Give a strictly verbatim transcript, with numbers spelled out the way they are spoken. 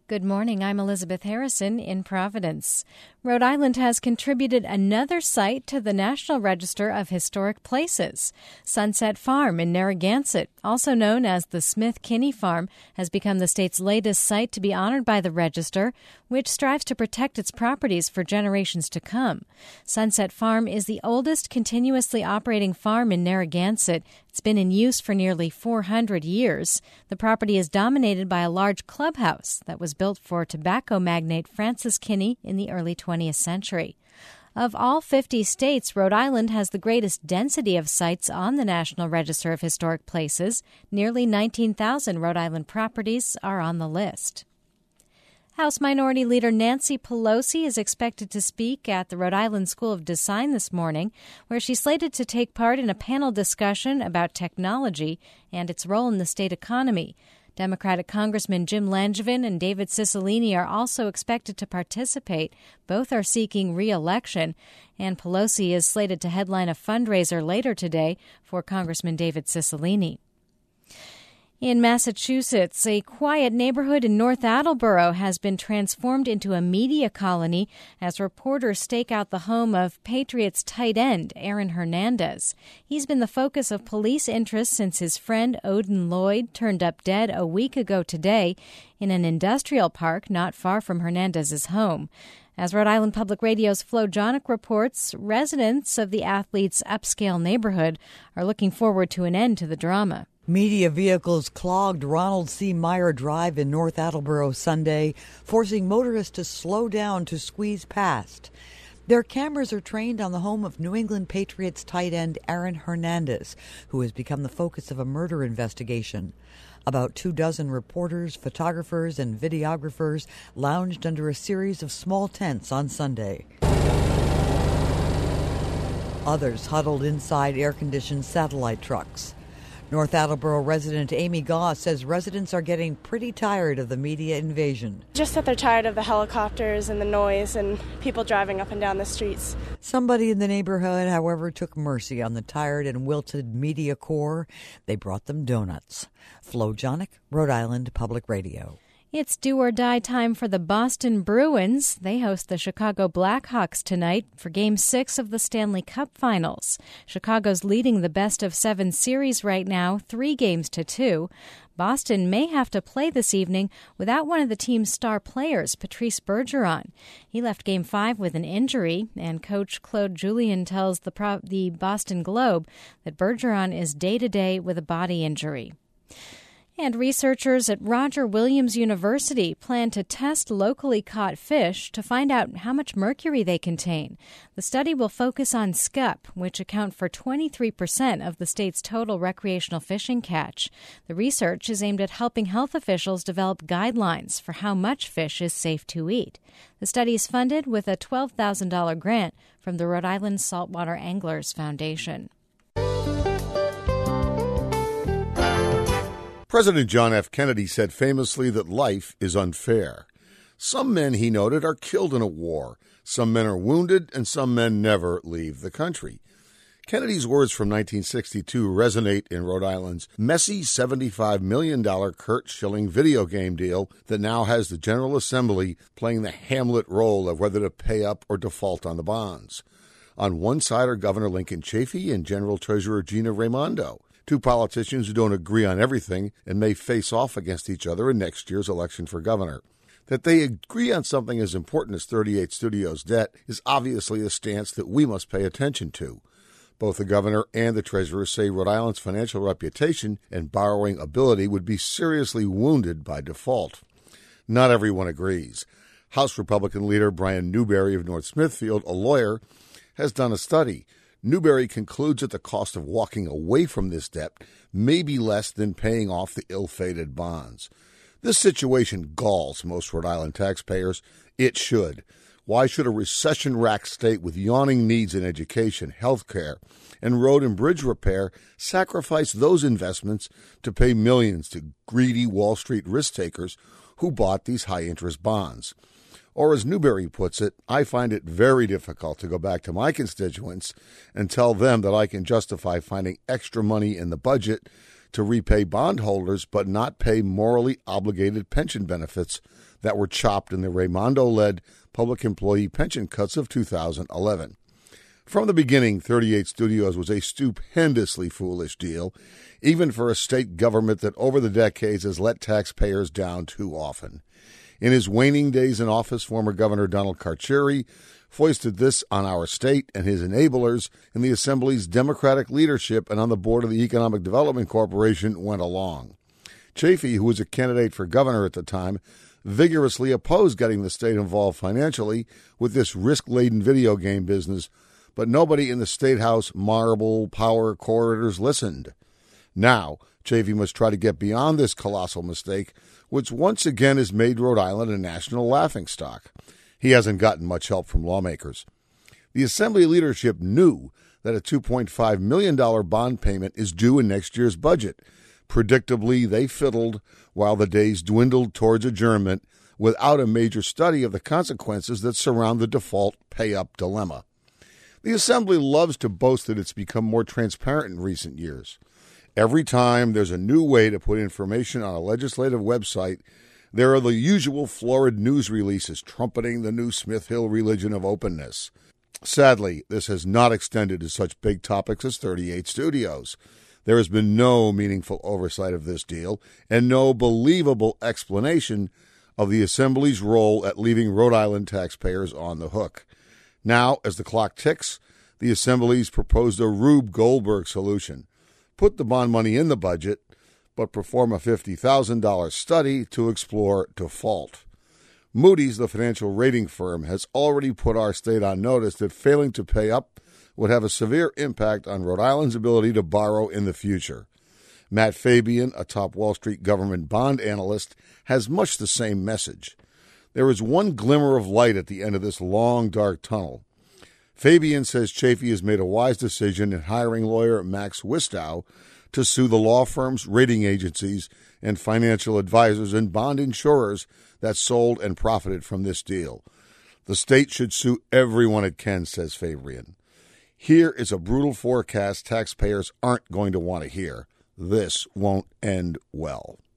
Good morning. I'm Elizabeth Harrison in Providence. Rhode Island has contributed another site to the National Register of Historic Places. Sunset Farm in Narragansett, also known as the Smith Kinney Farm, has become the state's latest site to be honored by the Register, which strives to protect its properties for generations to come. Sunset Farm is the oldest continuously operating farm in Narragansett. It's been in use for nearly four hundred years. The property is dominated by a large clubhouse that was built for tobacco magnate Francis Kinney in the early twentieth century. Of all fifty states, Rhode Island has the greatest density of sites on the National Register of Historic Places. Nearly nineteen thousand Rhode Island properties are on the list. House Minority Leader Nancy Pelosi is expected to speak at the Rhode Island School of Design this morning, where she's slated to take part in a panel discussion about technology and its role in the state economy. Democratic Congressman Jim Langevin and David Cicilline are also expected to participate. Both are seeking re-election, and Pelosi is slated to headline a fundraiser later today for Congressman David Cicilline. In Massachusetts, a quiet neighborhood in North Attleboro has been transformed into a media colony as reporters stake out the home of Patriots tight end Aaron Hernandez. He's been the focus of police interest since his friend Odin Lloyd turned up dead a week ago today in an industrial park not far from Hernandez's home. As Rhode Island Public Radio's Flo Jonick reports, residents of the athlete's upscale neighborhood are looking forward to an end to the drama. Media vehicles clogged Ronald C. Meyer Drive in North Attleboro Sunday, forcing motorists to slow down to squeeze past. Their cameras are trained on the home of New England Patriots tight end Aaron Hernandez, who has become the focus of a murder investigation. About two dozen reporters, photographers, and videographers lounged under a series of small tents on Sunday. Others huddled inside air-conditioned satellite trucks. North Attleboro resident Amy Goss says residents are getting pretty tired of the media invasion. Just that they're tired of the helicopters and the noise and people driving up and down the streets. Somebody in the neighborhood, however, took mercy on the tired and wilted media corps. They brought them donuts. Flo Jonick, Rhode Island Public Radio. It's do-or-die time for the Boston Bruins. They host the Chicago Blackhawks tonight for Game six of the Stanley Cup Finals. Chicago's leading the best-of-seven series right now, three games to two. Boston may have to play this evening without one of the team's star players, Patrice Bergeron. He left Game five with an injury, and coach Claude Julien tells the, Pro- the Boston Globe that Bergeron is day-to-day with a body injury. And researchers at Roger Williams University plan to test locally caught fish to find out how much mercury they contain. The study will focus on scup, which account for twenty-three percent of the state's total recreational fishing catch. The research is aimed at helping health officials develop guidelines for how much fish is safe to eat. The study is funded with a twelve thousand dollars grant from the Rhode Island Saltwater Anglers Foundation. President John F. Kennedy said famously that life is unfair. Some men, he noted, are killed in a war. Some men are wounded, and some men never leave the country. Kennedy's words from nineteen sixty-two resonate in Rhode Island's messy seventy-five million dollars Curt Schilling video game deal that now has the General Assembly playing the Hamlet role of whether to pay up or default on the bonds. On one side are Governor Lincoln Chafee and General Treasurer Gina Raimondo, two politicians who don't agree on everything and may face off against each other in next year's election for governor. That they agree on something as important as thirty-eight Studios debt is obviously a stance that we must pay attention to. Both the governor and the treasurer say Rhode Island's financial reputation and borrowing ability would be seriously wounded by default. Not everyone agrees. House Republican leader Brian Newberry of North Smithfield, a lawyer, has done a study. Newberry concludes that the cost of walking away from this debt may be less than paying off the ill-fated bonds. This situation galls most Rhode Island taxpayers. It should. Why should a recession-racked state with yawning needs in education, health care, and road and bridge repair sacrifice those investments to pay millions to greedy Wall Street risk-takers who bought these high-interest bonds? Or as Newberry puts it, I find it very difficult to go back to my constituents and tell them that I can justify finding extra money in the budget to repay bondholders but not pay morally obligated pension benefits that were chopped in the Raimondo-led public employee pension cuts of two thousand eleven. From the beginning, thirty-eight Studios was a stupendously foolish deal, even for a state government that over the decades has let taxpayers down too often. In his waning days in office, former Governor Donald Carcieri foisted this on our state and his enablers, and the Assembly's Democratic leadership and on the board of the Economic Development Corporation went along. Chafee, who was a candidate for governor at the time, vigorously opposed getting the state involved financially with this risk-laden video game business, but nobody in the State House marble power corridors listened. Now, Chafee must try to get beyond this colossal mistake, which once again has made Rhode Island a national laughingstock. He hasn't gotten much help from lawmakers. The Assembly leadership knew that a two point five million dollars bond payment is due in next year's budget. Predictably, they fiddled while the days dwindled towards adjournment without a major study of the consequences that surround the default pay-up dilemma. The Assembly loves to boast that it's become more transparent in recent years. Every time there's a new way to put information on a legislative website, there are the usual florid news releases trumpeting the new Smith Hill religion of openness. Sadly, this has not extended to such big topics as thirty-eight Studios. There has been no meaningful oversight of this deal and no believable explanation of the Assembly's role at leaving Rhode Island taxpayers on the hook. Now, as the clock ticks, the Assembly's proposed a Rube Goldberg solution. Put the bond money in the budget, but perform a fifty thousand dollars study to explore default. Moody's, the financial rating firm, has already put our state on notice that failing to pay up would have a severe impact on Rhode Island's ability to borrow in the future. Matt Fabian, a top Wall Street government bond analyst, has much the same message. There is one glimmer of light at the end of this long, dark tunnel. Fabian says Chafee has made a wise decision in hiring lawyer Max Wistow to sue the law firms, rating agencies, and financial advisors and bond insurers that sold and profited from this deal. The state should sue everyone it can, says Fabian. Here is a brutal forecast taxpayers aren't going to want to hear. This won't end well.